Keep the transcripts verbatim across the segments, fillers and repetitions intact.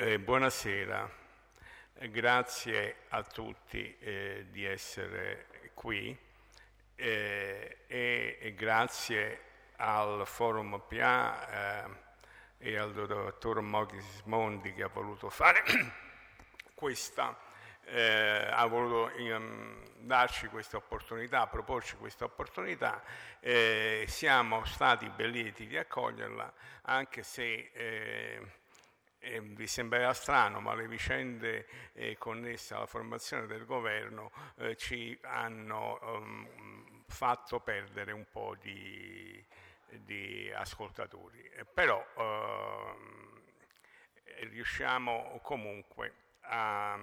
Eh, buonasera, eh, grazie a tutti eh, di essere qui eh, e, e grazie al Forum P A eh, e al dottor Moghi Sismondi che ha voluto fare questa, eh, ha voluto um, darci questa opportunità, proporci questa opportunità. Eh, siamo stati ben lieti di accoglierla, anche se eh, Eh, vi sembrerà strano, ma le vicende eh, connesse alla formazione del governo eh, ci hanno um, fatto perdere un po' di, di ascoltatori. Eh, però eh, riusciamo comunque a,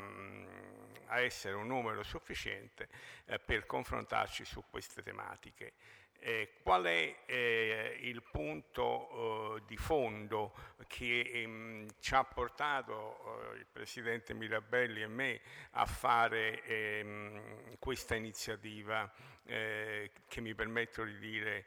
a essere un numero sufficiente eh, per confrontarci su queste tematiche. Eh, qual è eh, il punto eh, di fondo che ehm, ci ha portato eh, il Presidente Mirabelli e me a fare ehm, questa iniziativa eh, che mi permetto di dire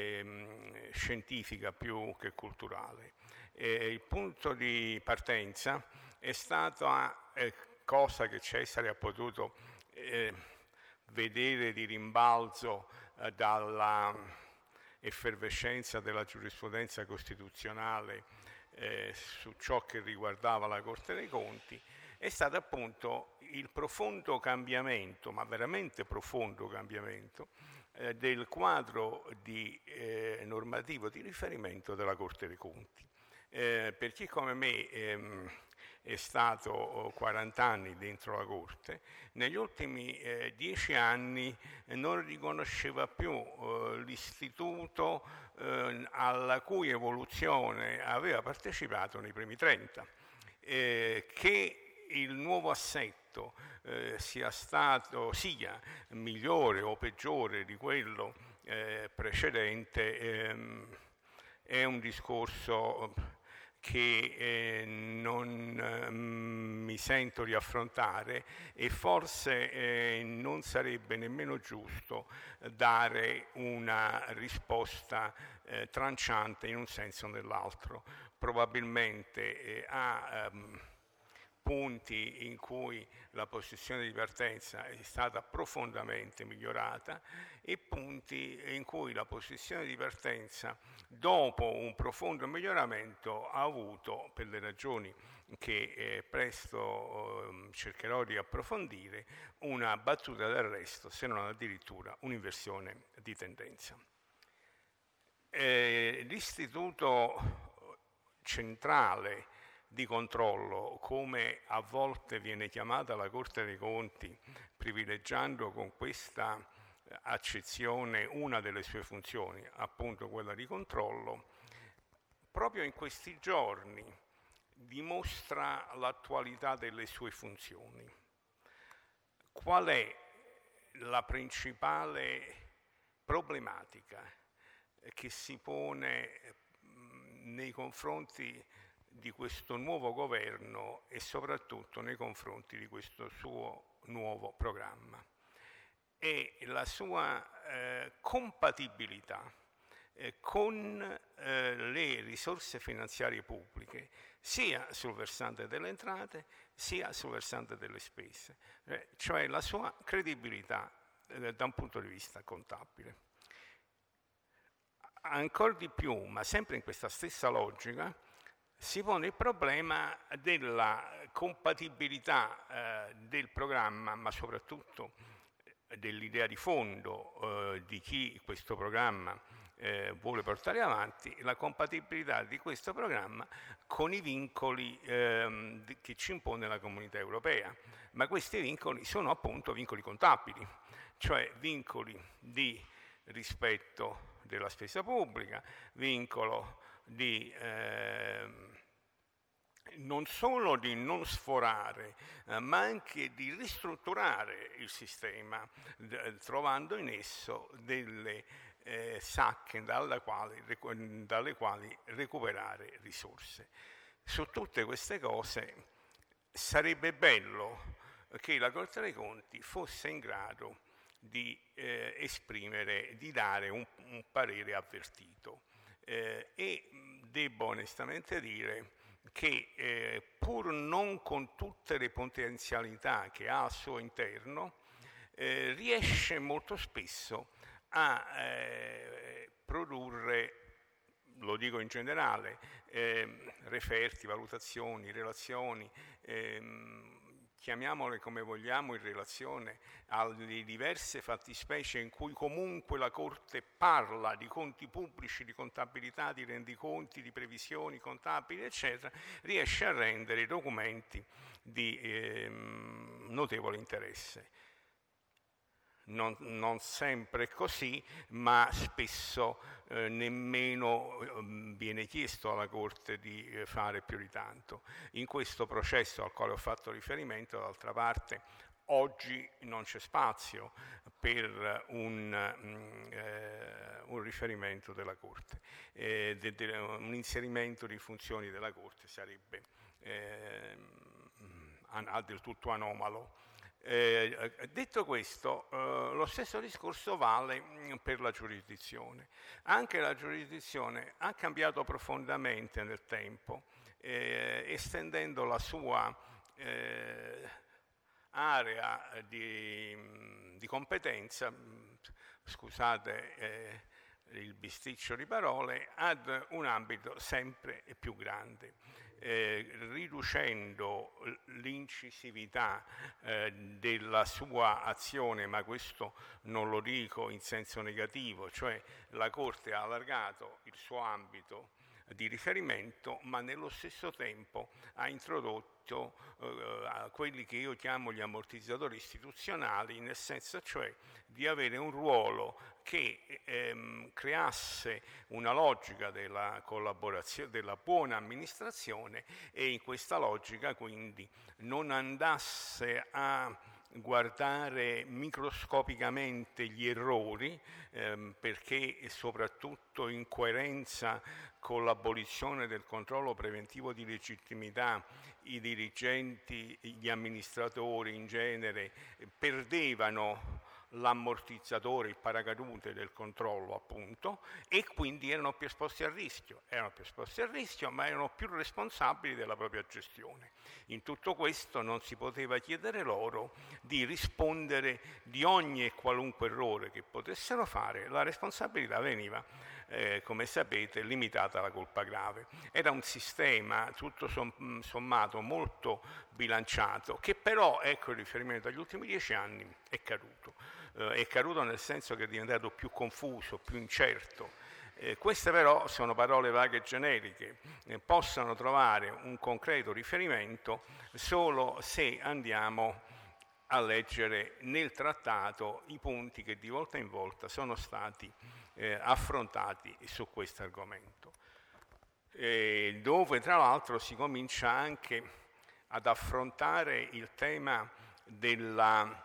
ehm, scientifica più che culturale? Eh, il punto di partenza è stata eh, cosa che Cesare ha potuto eh, vedere di rimbalzo dalla effervescenza della giurisprudenza costituzionale eh, su ciò che riguardava la Corte dei Conti, è stato appunto il profondo cambiamento, ma veramente profondo cambiamento, eh, del quadro di, eh, normativo di riferimento della Corte dei Conti. Eh, per chi come me ehm, è stato quaranta anni dentro la Corte, negli ultimi eh, dieci anni eh, non riconosceva più eh, l'istituto eh, alla cui evoluzione aveva partecipato nei primi trenta. Eh, che il nuovo assetto eh, sia stato sia migliore o peggiore di quello eh, precedente ehm, è un discorso che eh, non eh, mi sento di affrontare e forse eh, non sarebbe nemmeno giusto dare una risposta eh, tranciante in un senso o nell'altro. Probabilmente eh, ha ehm, punti in cui la posizione di partenza è stata profondamente migliorata e punti in cui la posizione di partenza, dopo un profondo miglioramento, ha avuto, per le ragioni che eh, presto eh, cercherò di approfondire, una battuta d'arresto, se non addirittura un'inversione di tendenza. Eh, l'istituto centrale di controllo, come a volte viene chiamata la Corte dei Conti, privilegiando con questa accezione una delle sue funzioni, appunto quella di controllo, proprio in questi giorni dimostra l'attualità delle sue funzioni. Qual è la principale problematica che si pone nei confronti di questo nuovo governo e soprattutto nei confronti di questo suo nuovo programma? E la sua eh, compatibilità eh, con eh, le risorse finanziarie pubbliche, sia sul versante delle entrate sia sul versante delle spese, eh, cioè la sua credibilità eh, da un punto di vista contabile. Ancora di più, ma sempre in questa stessa logica, si pone il problema della compatibilità eh, del programma, ma soprattutto dell'idea di fondo eh, di chi questo programma eh, vuole portare avanti, la compatibilità di questo programma con i vincoli eh, che ci impone la Comunità Europea. Ma questi vincoli sono appunto vincoli contabili, cioè vincoli di rispetto della spesa pubblica, vincolo di eh, non solo di non sforare, eh, ma anche di ristrutturare il sistema, d- trovando in esso delle eh, sacche dalle quali, dalle quali recuperare risorse. Su tutte queste cose sarebbe bello che la Corte dei Conti fosse in grado di eh, esprimere, di dare un, un parere avvertito. Eh, e devo onestamente dire che eh, pur non con tutte le potenzialità che ha al suo interno, eh, riesce molto spesso a eh, produrre, lo dico in generale, eh, referti, valutazioni, relazioni, ehm, chiamiamole come vogliamo, in relazione alle diverse fattispecie in cui comunque la Corte parla di conti pubblici, di contabilità, di rendiconti, di previsioni contabili, eccetera, riesce a rendere i documenti di ehm, notevole interesse. Non, non sempre è così, ma spesso eh, nemmeno eh, viene chiesto alla Corte di eh, fare più di tanto. In questo processo al quale ho fatto riferimento, d'altra parte, oggi non c'è spazio per un, mm, eh, un riferimento della Corte, eh, de, de, un inserimento di funzioni della Corte sarebbe eh, an, del tutto anomalo. Eh, detto questo, eh, lo stesso discorso vale per la giurisdizione. Anche la giurisdizione ha cambiato profondamente nel tempo, eh, estendendo la sua eh, area di, di competenza, scusate eh, il bisticcio di parole, ad un ambito sempre più grande. Eh, riducendo l'incisività eh, della sua azione, ma questo non lo dico in senso negativo, cioè la Corte ha allargato il suo ambito di riferimento, ma nello stesso tempo ha introdotto eh, quelli che io chiamo gli ammortizzatori istituzionali, nel senso cioè di avere un ruolo che ehm, creasse una logica della collaborazione, della buona amministrazione, e in questa logica quindi non andasse a guardare microscopicamente gli errori, ehm, perché soprattutto in coerenza con l'abolizione del controllo preventivo di legittimità i dirigenti, gli amministratori in genere perdevano l'ammortizzatore, il paracadute del controllo appunto, e quindi erano più esposti al rischio, erano più esposti al rischio ma erano più responsabili della propria gestione. In tutto questo non si poteva chiedere loro di rispondere di ogni e qualunque errore che potessero fare, la responsabilità veniva Eh, come sapete, limitata alla colpa grave. Era un sistema tutto sommato molto bilanciato, che però, ecco il riferimento agli ultimi dieci anni, è caduto. Eh, è caduto nel senso che è diventato più confuso, più incerto. Eh, queste però sono parole vaghe e generiche, eh, possono trovare un concreto riferimento solo se andiamo a leggere nel trattato i punti che di volta in volta sono stati eh, affrontati su questo argomento, eh, dove tra l'altro si comincia anche ad affrontare il tema della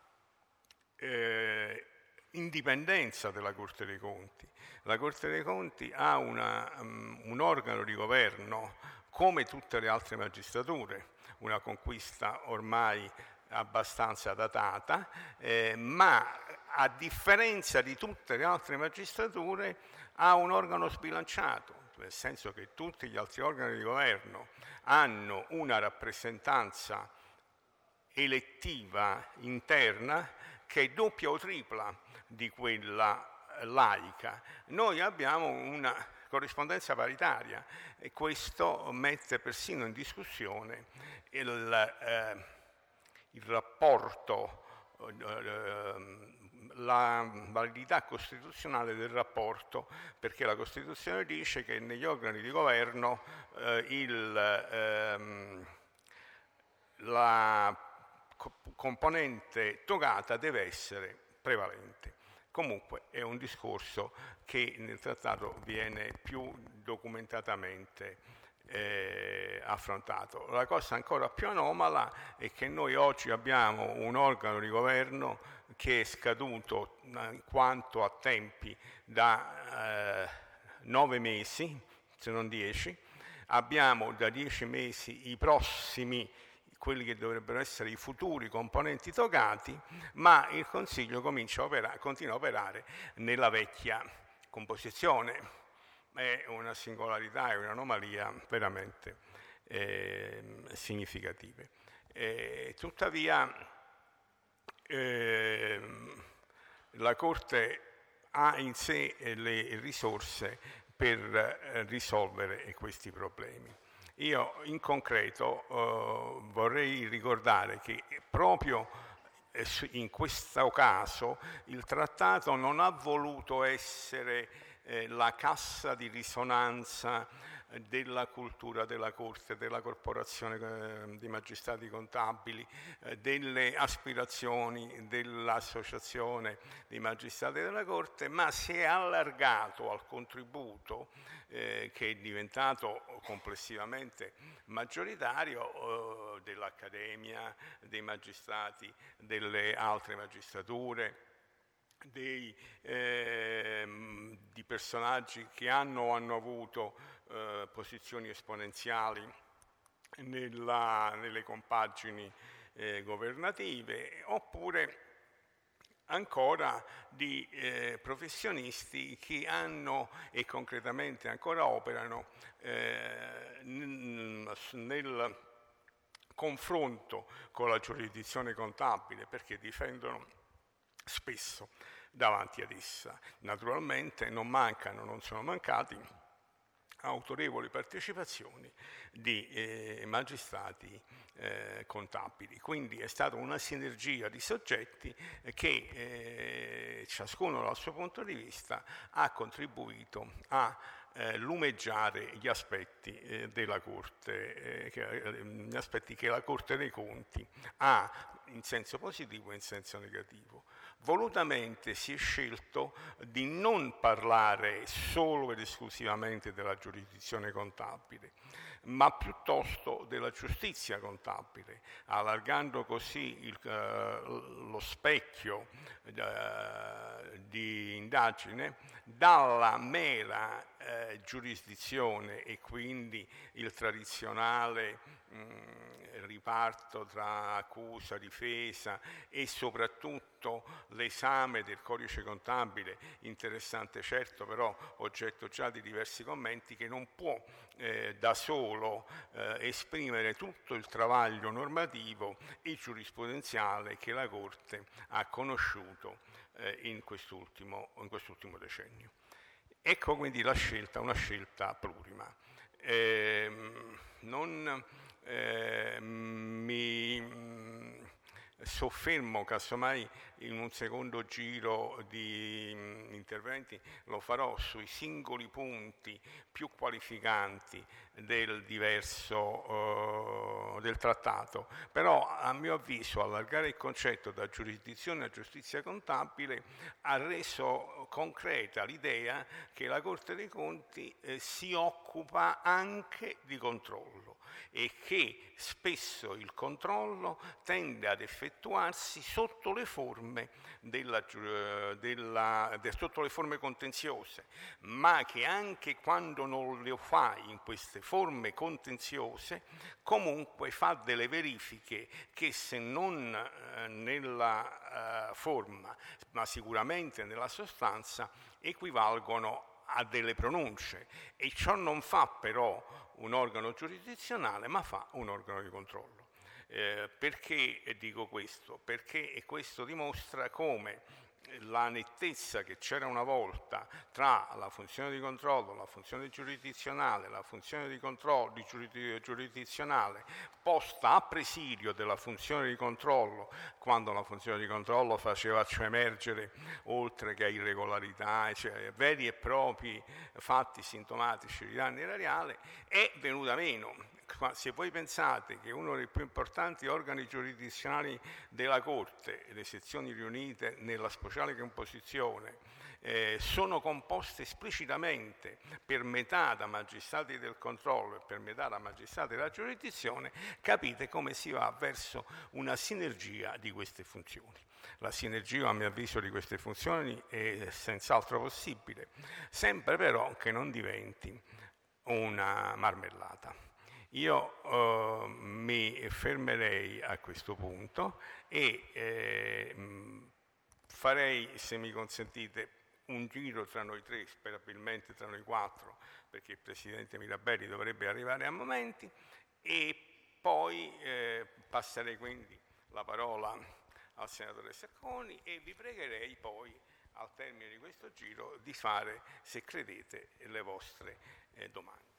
eh, indipendenza della Corte dei Conti. La Corte dei Conti ha una, um, un organo di governo come tutte le altre magistrature, una conquista ormai abbastanza datata, eh, ma a differenza di tutte le altre magistrature ha un organo sbilanciato, nel senso che tutti gli altri organi di governo hanno una rappresentanza elettiva interna che è doppia o tripla di quella laica. Noi abbiamo una corrispondenza paritaria e questo mette persino in discussione il, eh, il rapporto, eh, la validità costituzionale del rapporto, perché la Costituzione dice che negli organi di governo eh, il, ehm, la componente togata deve essere prevalente. Comunque è un discorso che nel trattato viene più documentatamente eh, affrontato. La cosa ancora più anomala è che noi oggi abbiamo un organo di governo che è scaduto in quanto a tempi da eh, nove mesi, se non dieci. Abbiamo da dieci mesi i prossimi, quelli che dovrebbero essere i futuri componenti togati, ma il Consiglio comincia a operare, continua a operare nella vecchia composizione. È una singolarità, è un'anomalia veramente eh, significative. Eh, tuttavia eh, la Corte ha in sé le risorse per eh, risolvere questi problemi. Io in concreto eh, vorrei ricordare che proprio in questo caso il trattato non ha voluto essere eh, la cassa di risonanza della cultura della Corte, della corporazione eh, di magistrati contabili, eh, delle aspirazioni dell'associazione di magistrati della Corte, ma si è allargato al contributo eh, che è diventato complessivamente maggioritario eh, dell'Accademia, dei magistrati, delle altre magistrature, dei, eh, di personaggi che hanno o hanno avuto eh, posizioni esponenziali nella, nelle compagini eh, governative, oppure ancora di eh, professionisti che hanno e concretamente ancora operano eh, nel confronto con la giurisdizione contabile, perché difendono spesso davanti ad essa. Naturalmente non mancano, non sono mancati autorevoli partecipazioni di eh, magistrati eh, contabili. Quindi è stata una sinergia di soggetti che eh, ciascuno dal suo punto di vista ha contribuito a eh, lumeggiare gli aspetti eh, della Corte, eh, che, eh, gli aspetti che la Corte dei Conti ha in senso positivo e in senso negativo. Volutamente si è scelto di non parlare solo ed esclusivamente della giurisdizione contabile, ma piuttosto della giustizia contabile, allargando così il, uh, lo specchio uh, di indagine dalla mera uh, giurisdizione e quindi il tradizionale mh, riparto tra accusa, difesa e soprattutto l'esame del codice contabile, interessante certo, però oggetto già di diversi commenti, che non può eh, da solo eh, esprimere tutto il travaglio normativo e giurisprudenziale che la Corte ha conosciuto eh, in quest'ultimo, in quest'ultimo decennio. Ecco quindi la scelta, una scelta plurima. Eh, non eh, mi mh, soffermo, casomai in un secondo giro di mh, interventi lo farò sui singoli punti più qualificanti del diverso uh, del trattato, però a mio avviso allargare il concetto da giurisdizione a giustizia contabile ha reso concreta l'idea che la Corte dei Conti eh, si occupa anche di controllo e che spesso il controllo tende ad effettuarsi sotto le forme, della, della, de, sotto le forme contenziose, ma che anche quando non lo fa in queste forme contenziose comunque fa delle verifiche che, se non eh, nella eh, forma ma sicuramente nella sostanza, equivalgono a delle pronunce, e ciò non fa però un organo giurisdizionale, ma fa un organo di controllo. Eh, perché dico questo? Perché questo dimostra come la nettezza che c'era una volta tra la funzione di controllo, la funzione giurisdizionale, la funzione di controllo di giurisdizionale posta a presidio della funzione di controllo, quando la funzione di controllo faceva cioè emergere, oltre che a irregolarità, cioè veri e propri fatti sintomatici di danno erariale, è venuta meno. Se voi pensate che uno dei più importanti organi giurisdizionali della Corte, le sezioni riunite nella speciale composizione, eh, sono composte esplicitamente per metà da magistrati del controllo e per metà da magistrati della giurisdizione, capite come si va verso una sinergia di queste funzioni. La sinergia, a mio avviso, di queste funzioni è senz'altro possibile, sempre però che non diventi una marmellata. Io eh, mi fermerei a questo punto e eh, farei, se mi consentite, un giro tra noi tre, sperabilmente tra noi quattro, perché il Presidente Mirabelli dovrebbe arrivare a momenti, e poi eh, passerei quindi la parola al senatore Sacconi e vi pregherei poi al termine di questo giro di fare, se credete, le vostre eh, domande.